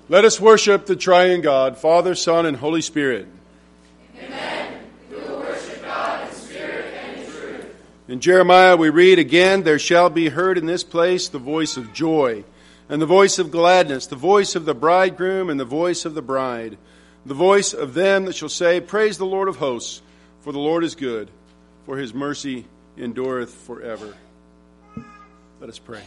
Let us worship the triune God, Father, Son, and Holy Spirit. Amen. We will worship God in spirit and in truth. In Jeremiah we read again, there shall be heard in this place the voice of joy, and the voice of gladness, the voice of the bridegroom and the voice of the bride, the voice of them that shall say, praise the Lord of hosts, for the Lord is good, for his mercy endureth forever. Let us pray.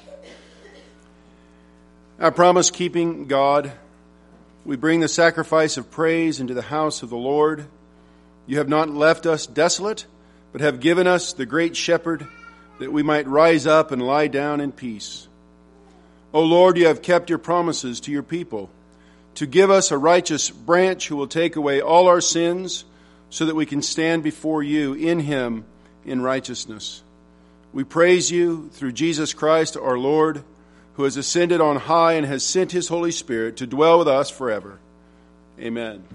Our promise-keeping God, we bring the sacrifice of praise into the house of the Lord. You have not left us desolate, but have given us the great shepherd, that we might rise up and lie down in peace. O Lord, you have kept your promises to your people, to give us a righteous branch who will take away all our sins, so that we can stand before you in him in righteousness. We praise you through Jesus Christ our Lord, who has ascended on high and has sent his Holy Spirit to dwell with us forever. Amen.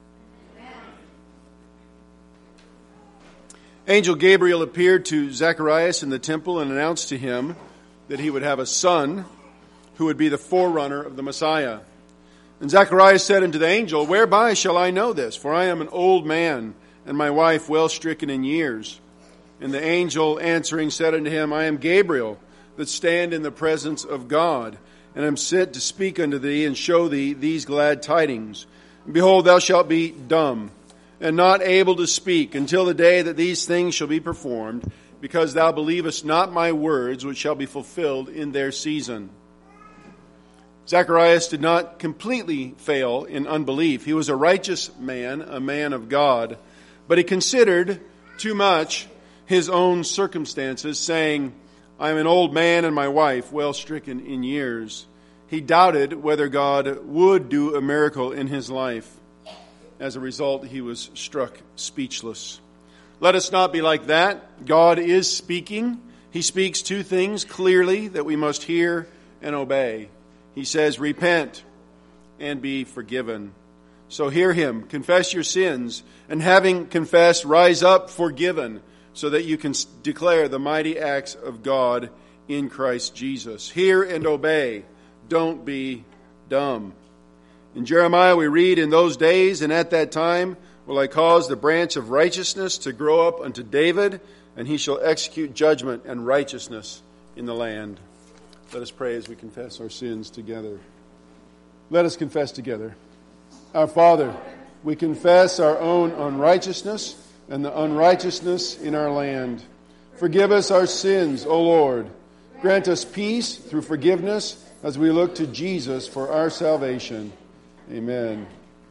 Angel Gabriel appeared to Zacharias in the temple and announced to him that he would have a son who would be the forerunner of the Messiah. And Zacharias said unto the angel, whereby shall I know this? For I am an old man, and my wife well stricken in years. And the angel answering said unto him, I am Gabriel, that stand in the presence of God, and am sent to speak unto thee and show thee these glad tidings. And behold, thou shalt be dumb, and not able to speak, until the day that these things shall be performed, because thou believest not my words, which shall be fulfilled in their season. Zacharias did not completely fail in unbelief. He was a righteous man, a man of God, but he considered too much his own circumstances, saying, I am an old man and my wife well stricken in years. He doubted whether God would do a miracle in his life. As a result, he was struck speechless. Let us not be like that. God is speaking. He speaks two things clearly that we must hear and obey. He says, repent and be forgiven. So hear him, confess your sins, and having confessed, rise up forgiven, so that you can declare the mighty acts of God in Christ Jesus. Hear and obey. Don't be dumb. In Jeremiah we read, in those days and at that time will I cause the branch of righteousness to grow up unto David, and he shall execute judgment and righteousness in the land. Let us pray as we confess our sins together. Let us confess together. Our Father, we confess our own unrighteousness and the unrighteousness in our land. Forgive us our sins, O Lord. Grant us peace through forgiveness as we look to Jesus for our salvation. Amen.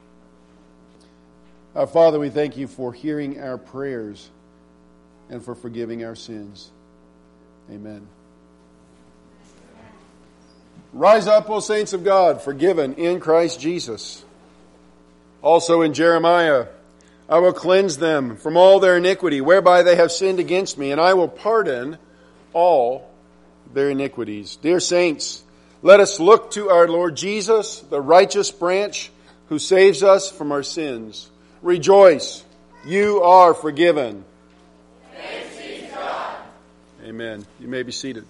Our Father, we thank you for hearing our prayers and for forgiving our sins. Amen. Rise up, O saints of God, forgiven in Christ Jesus. Also in Jeremiah, I will cleanse them from all their iniquity, whereby they have sinned against me, and I will pardon all their iniquities. Dear saints, let us look to our Lord Jesus, the righteous branch, who saves us from our sins. Rejoice, you are forgiven. Thanks be to God. Amen. You may be seated.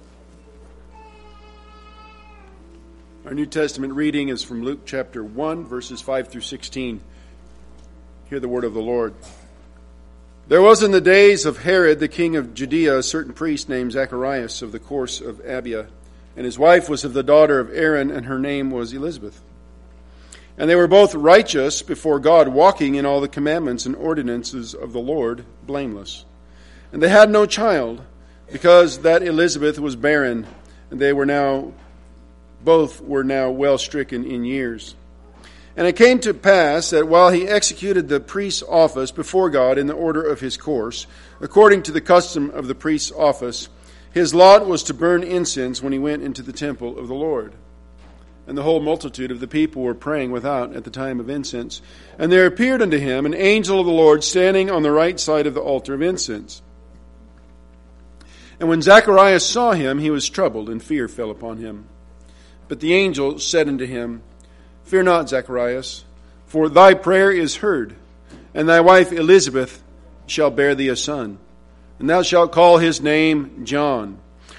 Our New Testament reading is from Luke chapter 1, verses 5 through 16. Hear the word of the Lord. There was in the days of Herod, the king of Judea, a certain priest named Zacharias of the course of Abia, and his wife was of the daughter of Aaron, and her name was Elizabeth. And they were both righteous before God, walking in all the commandments and ordinances of the Lord, blameless. And they had no child, because that Elizabeth was barren, and both were now well stricken in years. And it came to pass that while he executed the priest's office before God in the order of his course, according to the custom of the priest's office, his lot was to burn incense when he went into the temple of the Lord. And the whole multitude of the people were praying without at the time of incense. And there appeared unto him an angel of the Lord standing on the right side of the altar of incense. And when Zacharias saw him, he was troubled, and fear fell upon him. But the angel said unto him, Fear not, Zacharias, for thy prayer is heard, and thy wife Elizabeth shall bear thee a son, and thou shalt call his name John.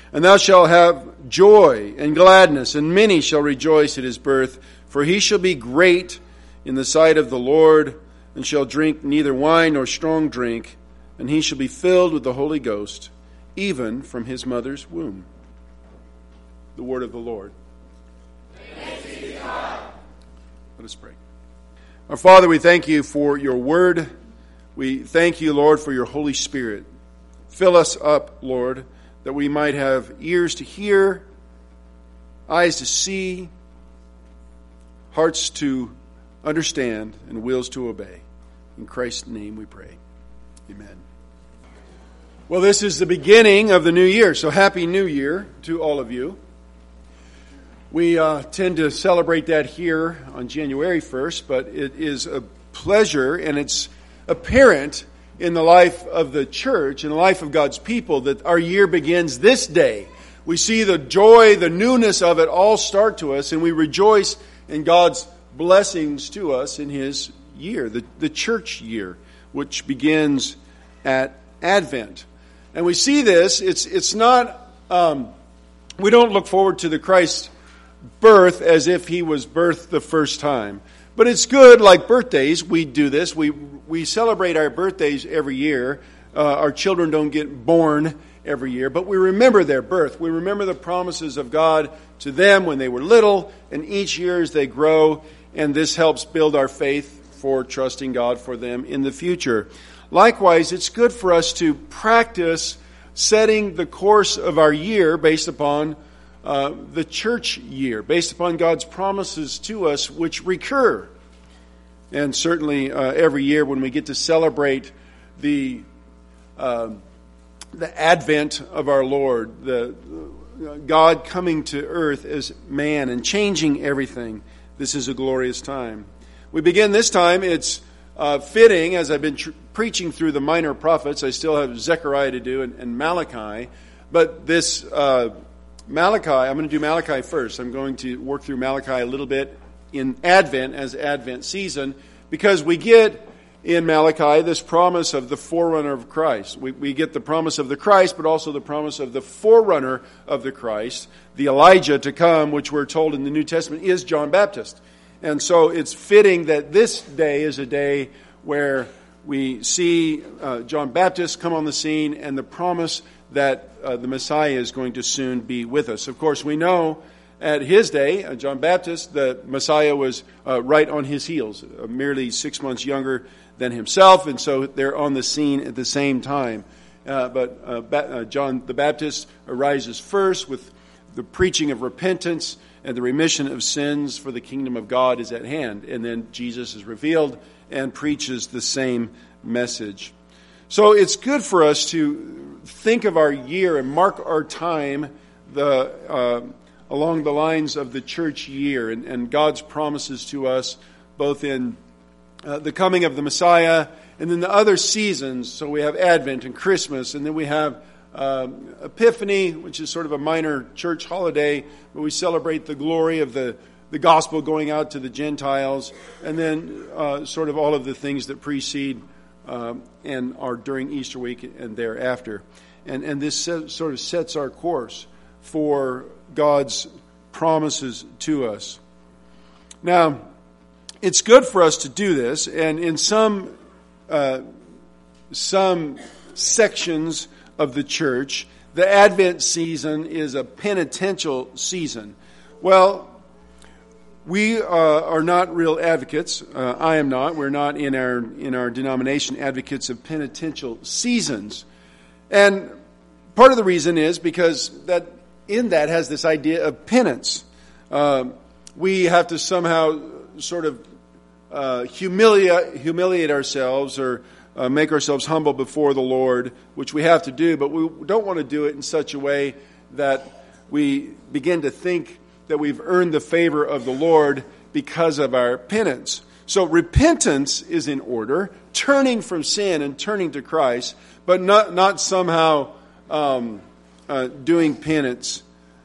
And thou shalt have joy and gladness, and many shall rejoice at his birth. For he shall be great in the sight of the Lord, and shall drink neither wine nor strong drink, and he shall be filled with the Holy Ghost, even from his mother's womb. The word of the Lord. Thanks be to God. Let us pray. Our Father, we thank you for your word. We thank you, Lord, for your Holy Spirit. Fill us up, Lord, that we might have ears to hear, eyes to see, hearts to understand, and wills to obey. In Christ's name we pray. Amen. Well, this is the beginning of the new year, so Happy New Year to all of you. We tend to celebrate that here on January 1st, but it is a pleasure, and it's apparent in the life of the church, in the life of God's people, that our year begins this day. We see the joy, the newness of it all start to us, and we rejoice in God's blessings to us in His year, the church year, which begins at Advent. And we see this, it's not, we don't look forward to the Christ birth as if He was birthed the first time. But it's good, like birthdays, we do this. We celebrate our birthdays every year. Our children don't get born every year, but we remember their birth. We remember the promises of God to them when they were little, and each year as they grow, and this helps build our faith for trusting God for them in the future. Likewise, it's good for us to practice setting the course of our year based upon the church year, based upon God's promises to us, which recur. And certainly every year when we get to celebrate the advent of our Lord, the God coming to earth as man and changing everything, this is a glorious time. We begin this time, it's fitting, as I've been preaching through the minor prophets. I still have Zechariah to do and Malachi, but this Malachi, I'm going to do Malachi first. I'm going to work through Malachi a little bit in Advent, as Advent season, because we get in Malachi this promise of the forerunner of Christ. We get the promise of the Christ, but also the promise of the forerunner of the Christ, the Elijah to come, which we're told in the New Testament is John Baptist. And so it's fitting that this day is a day where we see John Baptist come on the scene and the promise that the Messiah is going to soon be with us. Of course, we know at his day, John Baptist, the Messiah was right on his heels, merely 6 months younger than himself, and so they're on the scene at the same time. But John the Baptist arises first with the preaching of repentance and the remission of sins, for the kingdom of God is at hand. And then Jesus is revealed and preaches the same message. So it's good for us to think of our year and mark our time along the lines of the church year and God's promises to us, both in the coming of the Messiah and then the other seasons. So we have Advent and Christmas, and then we have Epiphany, which is sort of a minor church holiday, where we celebrate the glory of the gospel going out to the Gentiles, and then sort of all of the things that precede and are during Easter week and thereafter. And this sort of sets our course for God's promises to us. Now, it's good for us to do this, and in some sections of the church, the Advent season is a penitential season. Well, we are not real advocates. I am not. We're not in our denomination advocates of penitential seasons. And part of the reason is because that has this idea of penance. We have to somehow sort of humiliate ourselves or make ourselves humble before the Lord, which we have to do, but we don't want to do it in such a way that we begin to think that we've earned the favor of the Lord because of our penance. So repentance is in order, turning from sin and turning to Christ, but not somehow doing penance,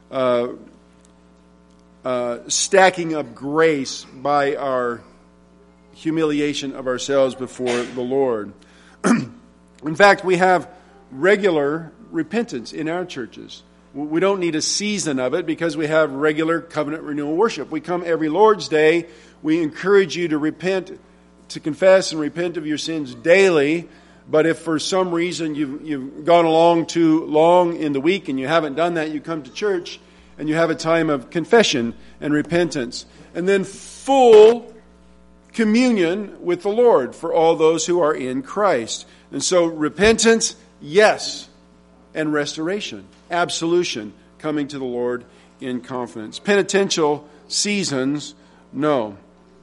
stacking up grace by our humiliation of ourselves before the Lord. In fact, we have regular repentance in our churches. We don't need a season of it because we have regular covenant renewal worship. We come every Lord's Day. We encourage you to repent, to confess and repent of your sins daily. But if for some reason you've gone along too long in the week and you haven't done that, you come to church and you have a time of confession and repentance. And then full communion with the Lord for all those who are in Christ. And so repentance, yes, and restoration, absolution, coming to the Lord in confidence. Penitential seasons, no.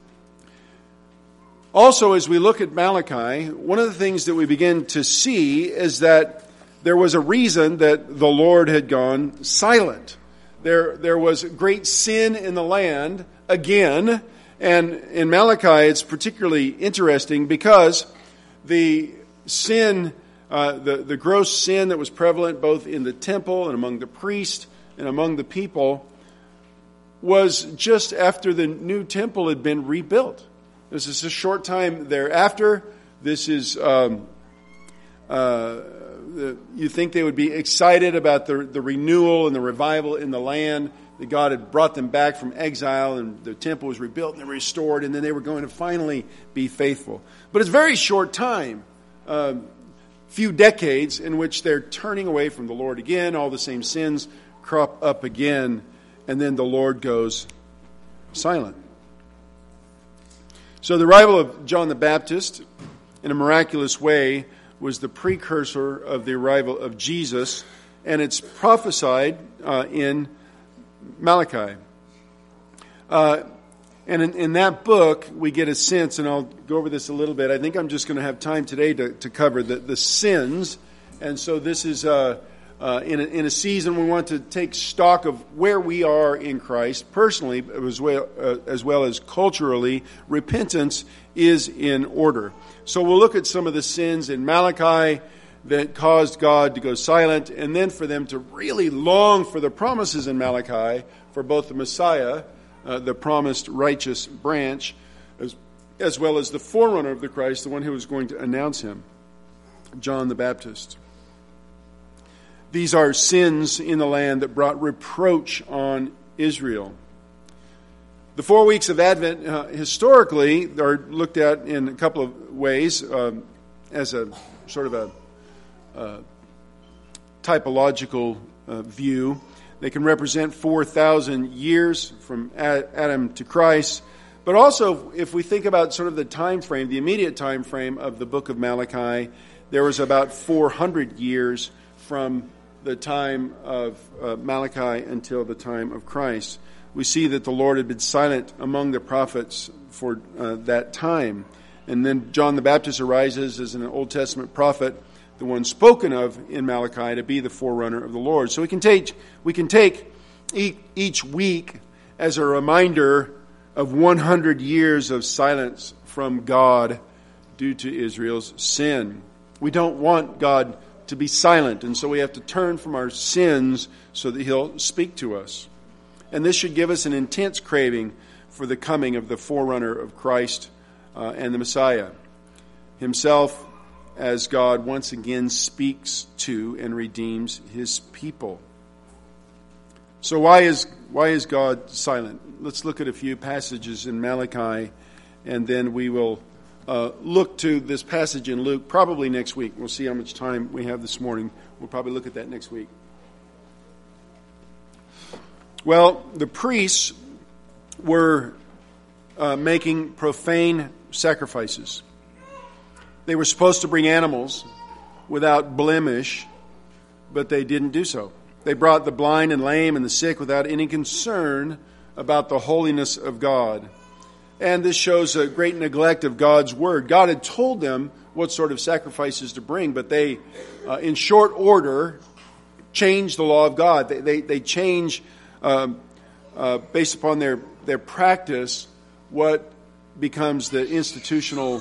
Also, as we look at Malachi, one of the things that we begin to see is that there was a reason that the Lord had gone silent. There was great sin in the land again, and in Malachi it's particularly interesting because the sin, the gross sin that was prevalent both in the temple and among the priests and among the people was just after the new temple had been rebuilt. This is a short time thereafter. This is, you think they would be excited about the renewal and the revival in the land, that God had brought them back from exile and the temple was rebuilt and restored, and then they were going to finally be faithful. But it's a very short time, few decades, in which they're turning away from the Lord again. All the same sins crop up again, and then the Lord goes silent. So the arrival of John the Baptist, in a miraculous way, was the precursor of the arrival of Jesus, and it's prophesied in Malachi. And in that book, we get a sense, and I'll go over this a little bit. I think I'm just going to have time today to cover the sins. And so this is in a season we want to take stock of where we are in Christ personally, as well as culturally. Repentance is in order. So we'll look at some of the sins in Malachi that caused God to go silent, and then for them to really long for the promises in Malachi for both the Messiah, the promised righteous branch, as well as the forerunner of the Christ, the one who was going to announce him, John the Baptist. These are sins in the land that brought reproach on Israel. The 4 weeks of Advent historically are looked at in a couple of ways as a sort of a typological view. They can represent 4,000 years from Adam to Christ. But also, if we think about sort of the time frame, the immediate time frame of the book of Malachi, there was about 400 years from the time of Malachi until the time of Christ. We see that the Lord had been silent among the prophets for that time. And then John the Baptist arises as an Old Testament prophet, the one spoken of in Malachi to be the forerunner of the Lord. So we can take each week as a reminder of 100 years of silence from God due to Israel's sin. We don't want God to be silent, and so we have to turn from our sins so that He'll speak to us. And this should give us an intense craving for the coming of the forerunner of Christ and the Messiah Himself, as God once again speaks to and redeems His people. So why is God silent? Let's look at a few passages in Malachi, and then we will look to this passage in Luke probably next week. We'll see how much time we have this morning. We'll probably look at that next week. Well, the priests were making profane sacrifices. They were supposed to bring animals without blemish, but they didn't do so. They brought the blind and lame and the sick without any concern about the holiness of God. And this shows a great neglect of God's word. God had told them what sort of sacrifices to bring, but they, in short order, changed the law of God. They change, based upon their practice, what becomes the institutional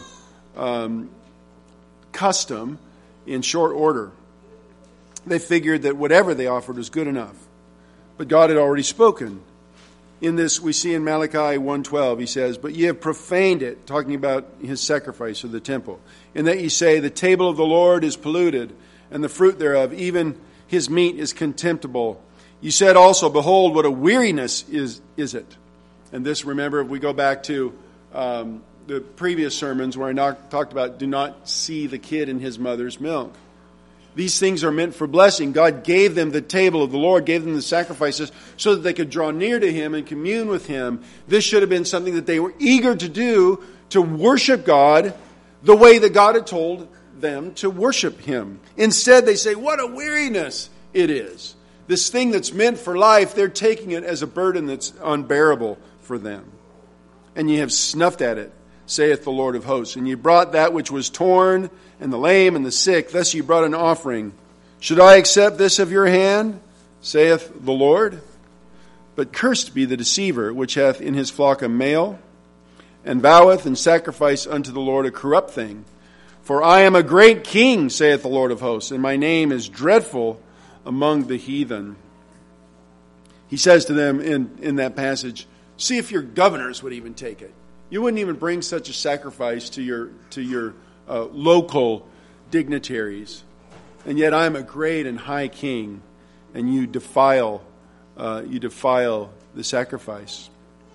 custom in short order. They figured that whatever they offered was good enough. But God had already spoken. In this, we see in Malachi 1:12, he says, "But ye have profaned it," talking about his sacrifice of the temple, "in that ye say, the table of the Lord is polluted, and the fruit thereof, even his meat, is contemptible. You said also, behold, what a weariness is it. And this, remember, if we go back to the previous sermons where I talked about do not see the kid in his mother's milk. These things are meant for blessing. God gave them the table of the Lord, gave them the sacrifices so that they could draw near to Him and commune with Him. This should have been something that they were eager to do, to worship God the way that God had told them to worship Him. Instead, they say, what a weariness it is. This thing that's meant for life, they're taking it as a burden that's unbearable for them. And ye have snuffed at it, saith the Lord of hosts. And ye brought that which was torn, and the lame, and the sick. Thus ye brought an offering. Should I accept this of your hand, saith the Lord? But cursed be the deceiver, which hath in his flock a male, and voweth and sacrifice unto the Lord a corrupt thing. For I am a great king, saith the Lord of hosts, and my name is dreadful among the heathen. He says to them in that passage, see if your governors would even take it. You wouldn't even bring such a sacrifice to your local dignitaries. And yet I am a great and high king, and you defile the sacrifice.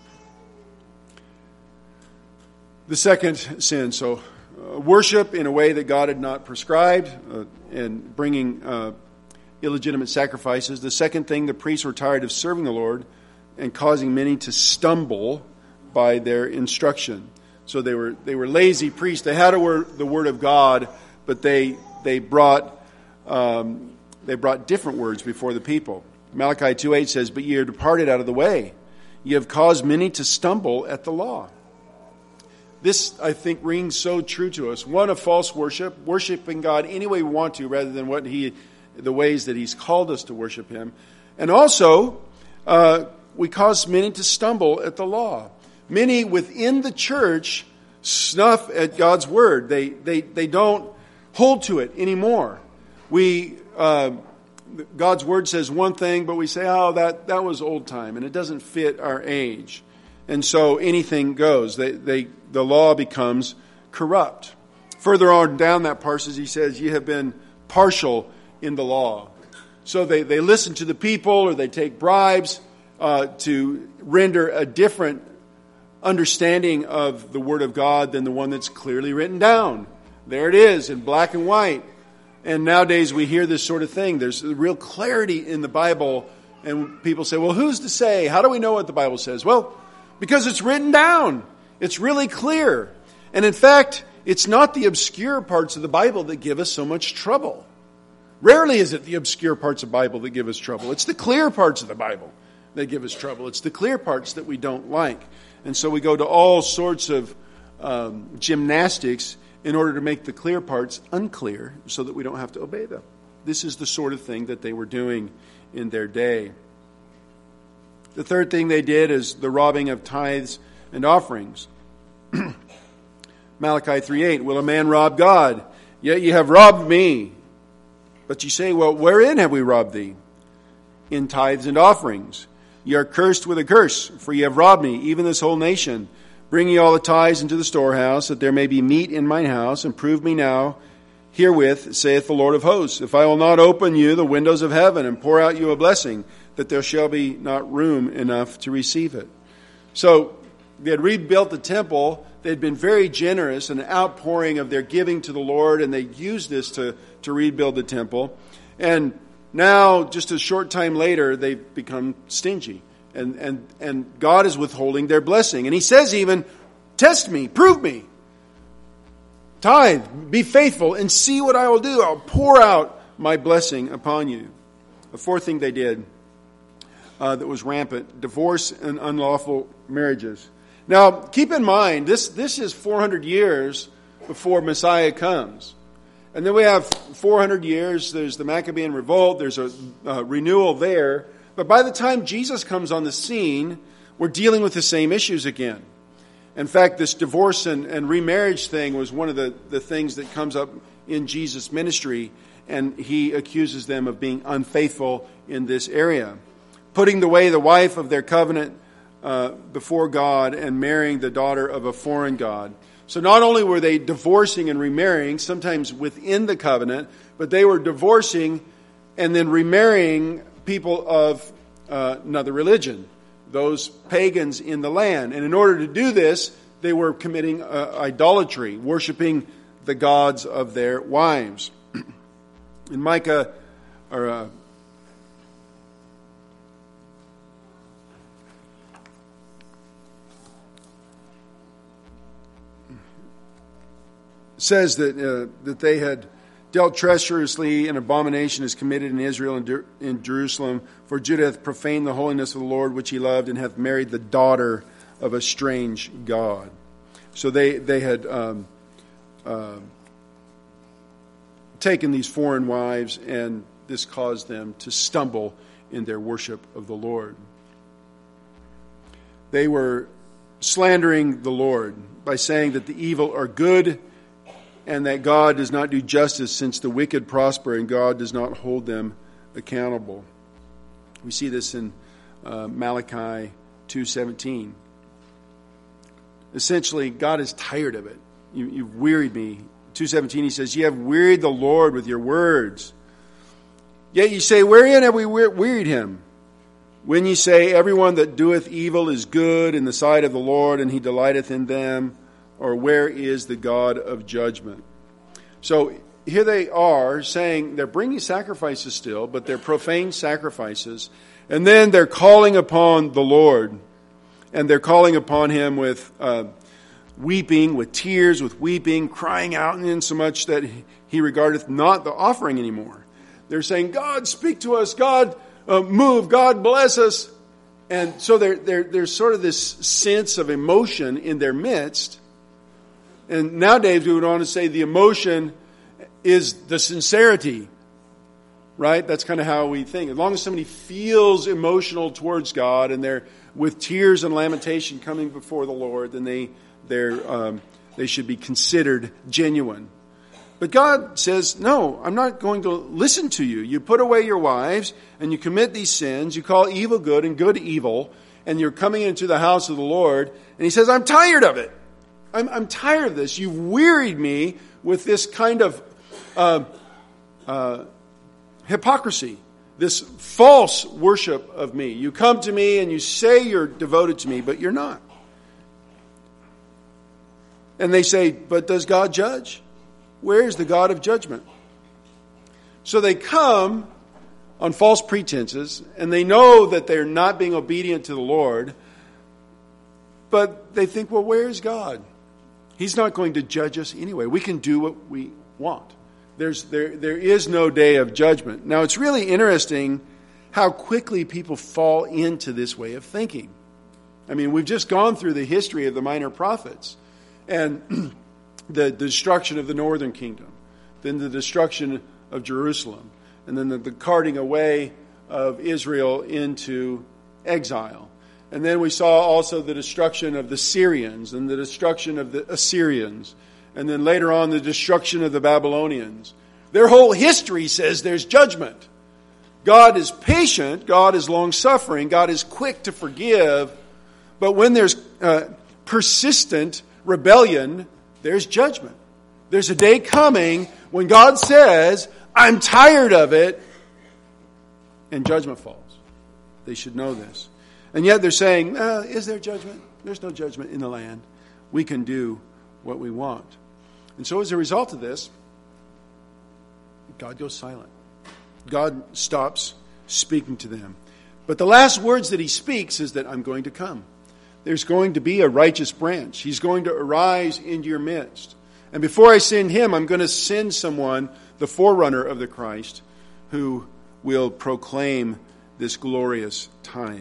The second sin, worship in a way that God had not prescribed, and bringing illegitimate sacrifices. The second thing, the priests were tired of serving the Lord and causing many to stumble by their instruction. So they were lazy priests. They had the word of God, but they brought different words before the people. Malachi 2:8 says, "But ye are departed out of the way. Ye have caused many to stumble at the law." This, I think, rings so true to us. One, of false worship, worshiping God any way we want to, rather than the ways that He's called us to worship Him, and also we cause many to stumble at the law. Many within the church snuff at God's word. They don't hold to it anymore. God's word says one thing, but we say, oh, that was old time, and it doesn't fit our age. And so anything goes. The law becomes corrupt. Further on down that passage, he says, ye have been partial in the law. So they listen to the people, or they take bribes to render a different understanding of the Word of God than the one that's clearly written down. There it is in black and white. And nowadays we hear this sort of thing. There's a real clarity in the Bible, and people say, well, who's to say? How do we know what the Bible says? Well, because it's written down. It's really clear. And in fact, it's not the obscure parts of the Bible that give us so much trouble. Rarely is it the obscure parts of the Bible that give us trouble. It's the clear parts of the Bible that give us trouble. It's the clear parts that we don't like. And so we go to all sorts of gymnastics in order to make the clear parts unclear so that we don't have to obey them. This is the sort of thing that they were doing in their day. The third thing they did is the robbing of tithes and offerings. Malachi 3:8, will a man rob God? Yet ye have robbed me. But ye say, well, wherein have we robbed thee? In tithes and offerings. Ye are cursed with a curse, for ye have robbed me, even this whole nation. Bring ye all the tithes into the storehouse, that there may be meat in mine house, and prove me now herewith, saith the Lord of hosts, if I will not open you the windows of heaven, and pour out you a blessing, that there shall be not room enough to receive it. So they had rebuilt the temple. They had been very generous in an outpouring of their giving to the Lord, and they used this to rebuild the temple. And now, just a short time later, they've become stingy. And God is withholding their blessing. And He says even, test me, prove me. Tithe, be faithful, and see what I will do. I'll pour out my blessing upon you. The fourth thing they did that was rampant, divorce and unlawful marriages. Now, keep in mind, this is 400 years before Messiah comes. And then we have 400 years, there's the Maccabean revolt, there's a renewal there. But by the time Jesus comes on the scene, we're dealing with the same issues again. In fact, this divorce and remarriage thing was one of the things that comes up in Jesus' ministry, and He accuses them of being unfaithful in this area. Putting away the wife of their covenant before God and marrying the daughter of a foreign god. So not only were they divorcing and remarrying, sometimes within the covenant, but they were divorcing and then remarrying people of another religion, those pagans in the land. And in order to do this, they were committing idolatry, worshiping the gods of their wives. In Micah, says that they had dealt treacherously, and abomination is committed in Israel and in Jerusalem. For Judah hath profaned the holiness of the Lord which he loved, and hath married the daughter of a strange god. So they had taken these foreign wives, and this caused them to stumble in their worship of the Lord. They were slandering the Lord by saying that the evil are good, and that God does not do justice since the wicked prosper, and God does not hold them accountable. We see this in Malachi 2:17. Essentially, God is tired of it. You've wearied me. 2:17, he says, "Ye have wearied the Lord with your words. Yet ye say, wherein have we wearied him? When ye say, everyone that doeth evil is good in the sight of the Lord, and he delighteth in them, or where is the God of judgment?" So here they are saying they're bringing sacrifices still, but they're profane sacrifices. And then they're calling upon the Lord. And they're calling upon him with weeping, with tears, with weeping, crying out, insomuch that he regardeth not the offering anymore. They're saying, God, speak to us. God, move. God, bless us. And so there's sort of this sense of emotion in their midst. And nowadays we would want to say the emotion is the sincerity, right? That's kind of how we think. As long as somebody feels emotional towards God and they're with tears and lamentation coming before the Lord, then they should be considered genuine. But God says, no, I'm not going to listen to you. You put away your wives and you commit these sins. You call evil good and good evil, and you're coming into the house of the Lord. And he says, I'm tired of it. I'm tired of this. You've wearied me with this kind of hypocrisy, this false worship of me. You come to me and you say you're devoted to me, but you're not. And they say, but does God judge? Where is the God of judgment? So they come on false pretenses, and they know that they're not being obedient to the Lord, but they think, well, where is God? He's not going to judge us anyway. We can do what we want. There is no day of judgment. Now, it's really interesting how quickly people fall into this way of thinking. I mean, we've just gone through the history of the minor prophets and the destruction of the northern kingdom, then the destruction of Jerusalem, and then the carting away of Israel into exile. And then we saw also the destruction of the Syrians and the destruction of the Assyrians. And then later on, the destruction of the Babylonians. Their whole history says there's judgment. God is patient. God is long-suffering. God is quick to forgive. But when there's persistent rebellion, there's judgment. There's a day coming when God says, I'm tired of it, and judgment falls. They should know this. And yet they're saying, is there judgment? There's no judgment in the land. We can do what we want. And so as a result of this, God goes silent. God stops speaking to them. But the last words that he speaks is that I'm going to come. There's going to be a righteous branch. He's going to arise into your midst. And before I send him, I'm going to send someone, the forerunner of the Christ, who will proclaim this glorious time.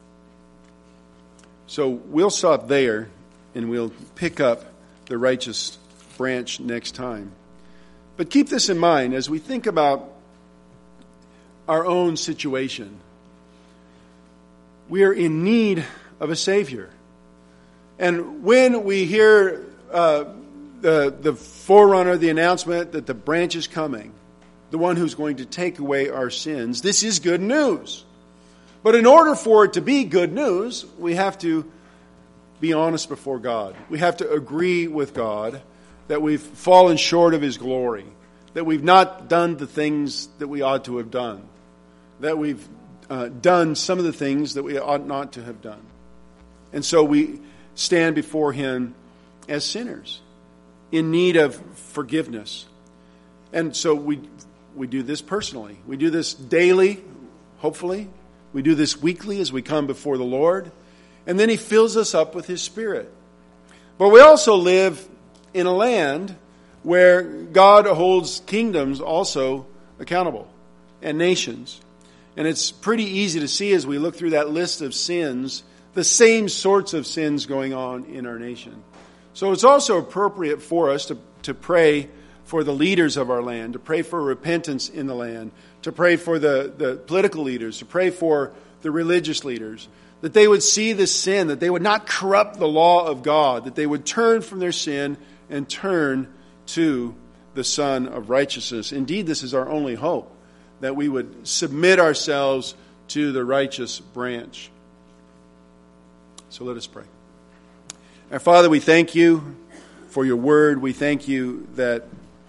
So we'll stop there, and we'll pick up the righteous branch next time. But keep this in mind as we think about our own situation. We are in need of a Savior. And when we hear the forerunner, the announcement that the branch is coming, the one who's going to take away our sins, this is good news. But in order for it to be good news, we have to be honest before God. We have to agree with God that we've fallen short of his glory, that we've not done the things that we ought to have done, that we've done some of the things that we ought not to have done. And so we stand before Him as sinners in need of forgiveness. And so we do this personally. We do this daily, hopefully. We do this weekly as we come before the Lord. And then He fills us up with His Spirit. But we also live in a land where God holds kingdoms also accountable and nations. And it's pretty easy to see as we look through that list of sins, the same sorts of sins going on in our nation. So it's also appropriate for us to pray for the leaders of our land, to pray for repentance in the land, to pray for the political leaders, to pray for the religious leaders, that they would see the sin, that they would not corrupt the law of God, that they would turn from their sin and turn to the Son of Righteousness. Indeed, this is our only hope, that we would submit ourselves to the righteous branch. So let us pray. Our Father, we thank You for Your word. We thank You that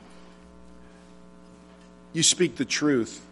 You speak the truth,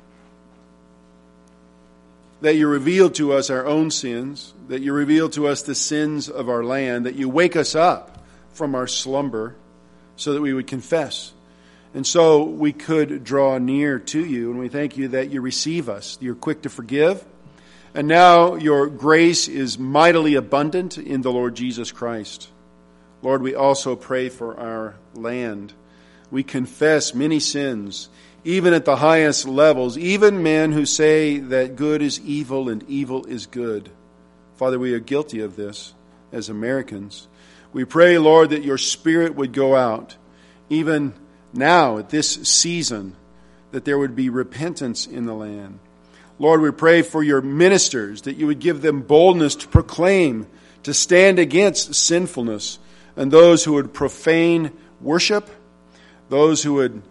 that You reveal to us our own sins, that You reveal to us the sins of our land, that You wake us up from our slumber so that we would confess. And so we could draw near to You, and we thank You that You receive us. You're quick to forgive. And now Your grace is mightily abundant in the Lord Jesus Christ. Lord, we also pray for our land. We confess many sins, even at the highest levels, even men who say that good is evil and evil is good. Father, we are guilty of this as Americans. We pray, Lord, that Your Spirit would go out, even now at this season, that there would be repentance in the land. Lord, we pray for Your ministers, that You would give them boldness to proclaim, to stand against sinfulness, and those who would profane worship, those who would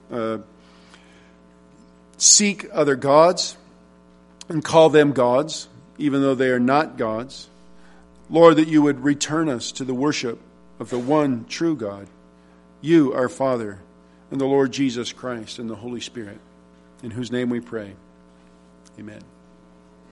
seek other gods and call them gods, even though they are not gods. Lord, that You would return us to the worship of the one true God, You, our Father, and the Lord Jesus Christ and the Holy Spirit, in whose name we pray. Amen.